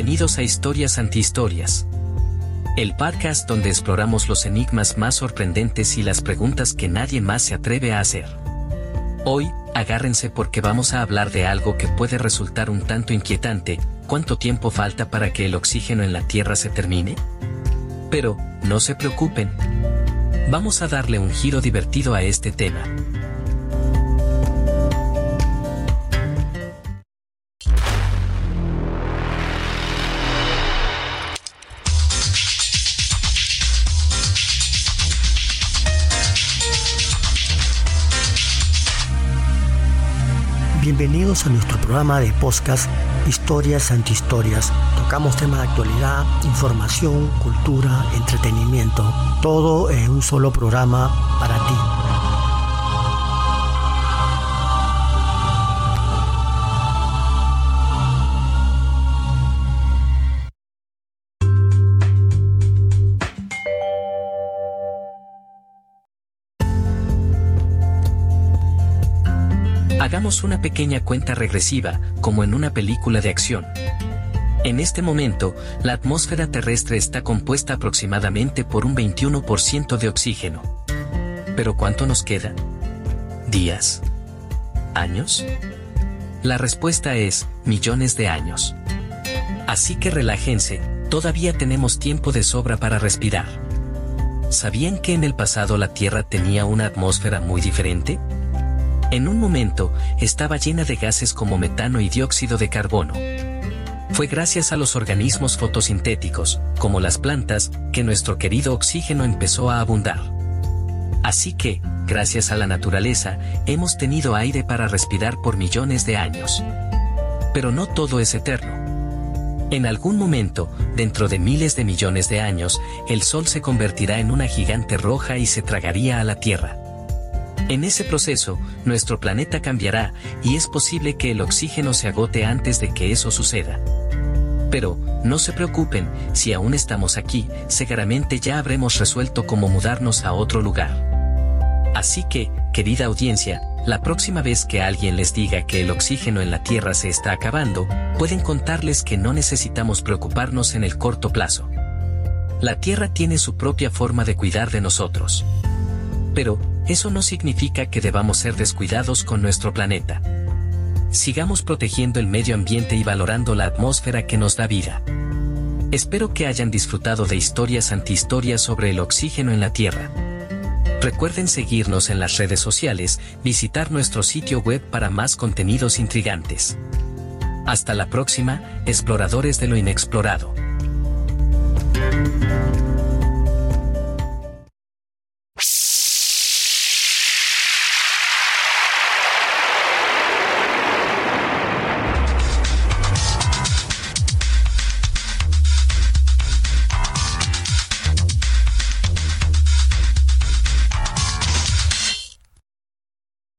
Bienvenidos a Historias Antihistorias. El podcast donde exploramos los enigmas más sorprendentes y las preguntas que nadie más se atreve a hacer. Hoy, agárrense porque vamos a hablar de algo que puede resultar un tanto inquietante. ¿Cuánto tiempo falta para que el oxígeno en la Tierra se termine? Pero, no se preocupen. Vamos a darle un giro divertido a este tema. Bienvenidos a nuestro programa de podcast Historias Antihistorias. Tocamos temas de actualidad, información, cultura, entretenimiento, todo en un solo programa para ti. Hagamos una pequeña cuenta regresiva, como en una película de acción. En este momento, la atmósfera terrestre está compuesta aproximadamente por un 21% de oxígeno. ¿Pero cuánto nos queda? ¿Días? ¿Años? La respuesta es, millones de años. Así que relájense, todavía tenemos tiempo de sobra para respirar. ¿Sabían que en el pasado la Tierra tenía una atmósfera muy diferente? En un momento, estaba llena de gases como metano y dióxido de carbono. Fue gracias a los organismos fotosintéticos, como las plantas, que nuestro querido oxígeno empezó a abundar. Así que, gracias a la naturaleza, hemos tenido aire para respirar por millones de años. Pero no todo es eterno. En algún momento, dentro de miles de millones de años, el Sol se convertirá en una gigante roja y se tragaría a la Tierra. En ese proceso, nuestro planeta cambiará, y es posible que el oxígeno se agote antes de que eso suceda. Pero, no se preocupen, si aún estamos aquí, seguramente ya habremos resuelto cómo mudarnos a otro lugar. Así que, querida audiencia, la próxima vez que alguien les diga que el oxígeno en la Tierra se está acabando, pueden contarles que no necesitamos preocuparnos en el corto plazo. La Tierra tiene su propia forma de cuidar de nosotros. Pero, eso no significa que debamos ser descuidados con nuestro planeta. Sigamos protegiendo el medio ambiente y valorando la atmósfera que nos da vida. Espero que hayan disfrutado de Historias Antihistorias sobre el oxígeno en la Tierra. Recuerden seguirnos en las redes sociales, visitar nuestro sitio web para más contenidos intrigantes. Hasta la próxima, exploradores de lo inexplorado.